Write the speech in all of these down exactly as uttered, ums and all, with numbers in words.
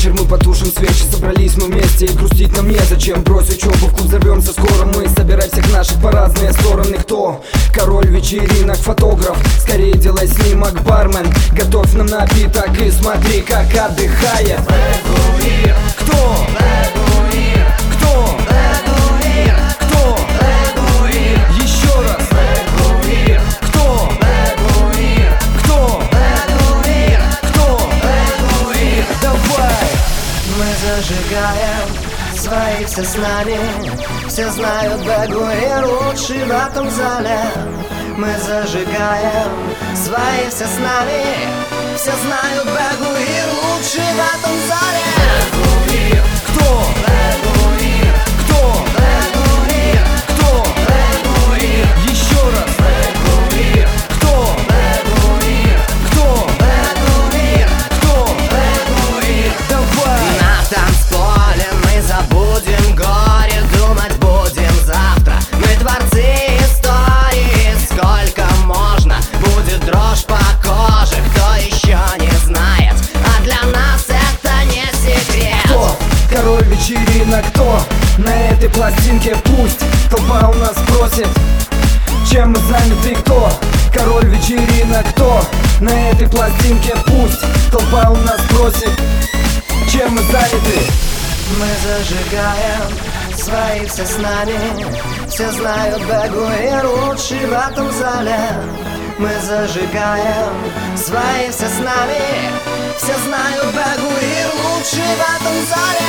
вечер, мы потушим свечи. Собрались мы вместе и грустить нам незачем. Брось учебу, в клуб взорвемся скоро. Мы собирай всех наших по разные стороны. Кто? Король вечеринок, фотограф. Скорее делай снимок, бармен. Готовь нам напиток и смотри, как отдыхает Бэгуир. Кто? Бэгуир. Кто? Бэгуир. Кто? Бэгуир. Еще раз. Бэгуир. Кто? Бэгуир. Кто? Бэгуир. Кто? Бэгуир. Давай! Мы зажигаем свои все с нами. Все знают Бэгуир лучший в этом зале. Мы зажигаем свои все с нами. Все знают Бэгуир лучший в этом зале. Бэгуир. Кто? Бэгуир. Кто? Бэгуир. Кто? Бэгуир. Еще раз. Бэгуир. Кто? Бэгуир. Кто? Бэгуир. Кто? Бэгуир. Давай! На танцполе мы забудем горе, думать будем завтра. Мы творцы истории, сколько можно. Будет дрожь по коже, кто еще не знает, а для нас это не секрет. Кто? Король вечеринок, кто? На этой пластинке пусть толпа у нас просит, чем мы заняты, кто? Король вечеринок, кто? На этой пластинке пусть толпа у нас просит, чем мы заняты. Мы зажигаем свои все с нами. Все знают Бэгуир лучший в этом зале. Мы зажигаем свои все с нами. Все знают Бэгуир лучший в этом зале.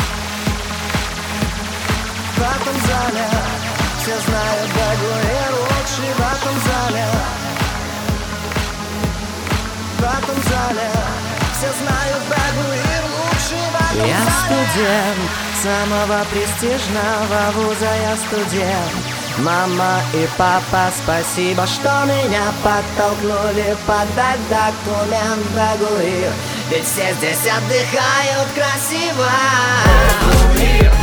В этом зале. Все знают Бэгуир лучший в этом зале. В этом зале. Все знают Бэгуир лучший в этом зале. Я студент самого престижного вуза, я студент. Мама и папа, спасибо, что меня подтолкнули подать документ в Бэгуир. Ведь все здесь отдыхают красиво. Бэгуир.